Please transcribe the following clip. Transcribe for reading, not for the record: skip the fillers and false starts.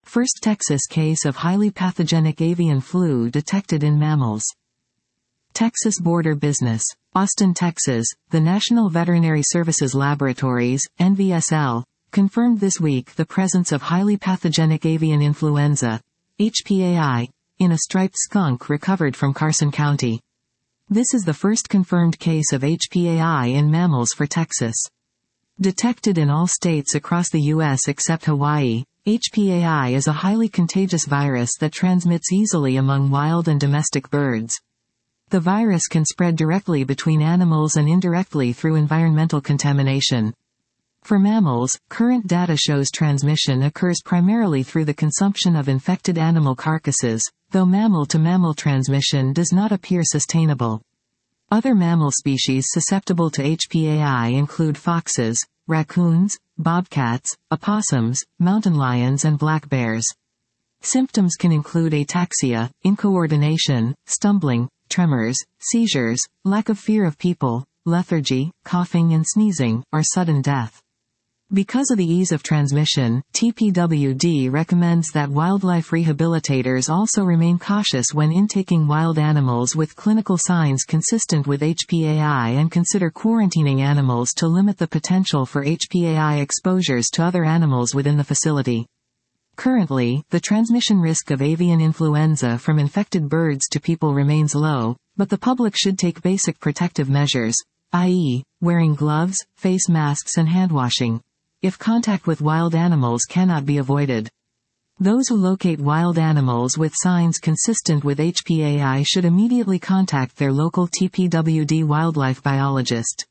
First Texas case of highly pathogenic avian flu detected in mammals. Texas Border Business. Austin, Texas, the National Veterinary Services Laboratories, NVSL, confirmed this week the presence of highly pathogenic avian influenza, HPAI, in a striped skunk recovered from Carson County. This is the first confirmed case of HPAI in mammals for Texas. Detected in all states across the U.S. except Hawaii, HPAI is a highly contagious virus that transmits easily among wild and domestic birds. The virus can spread directly between animals and indirectly through environmental contamination. For mammals, current data shows transmission occurs primarily through the consumption of infected animal carcasses, though mammal-to-mammal transmission does not appear sustainable. Other mammal species susceptible to HPAI include foxes, raccoons, bobcats, opossums, mountain lions and black bears. Symptoms can include ataxia, incoordination, stumbling, tremors, seizures, lack of fear of people, lethargy, coughing and sneezing, or sudden death. Because of the ease of transmission, TPWD recommends that wildlife rehabilitators also remain cautious when intaking wild animals with clinical signs consistent with HPAI and consider quarantining animals to limit the potential for HPAI exposures to other animals within the facility. Currently, the transmission risk of avian influenza from infected birds to people remains low, but the public should take basic protective measures, i.e., wearing gloves, face masks and hand washing, if contact with wild animals cannot be avoided. Those who locate wild animals with signs consistent with HPAI should immediately contact their local TPWD wildlife biologist.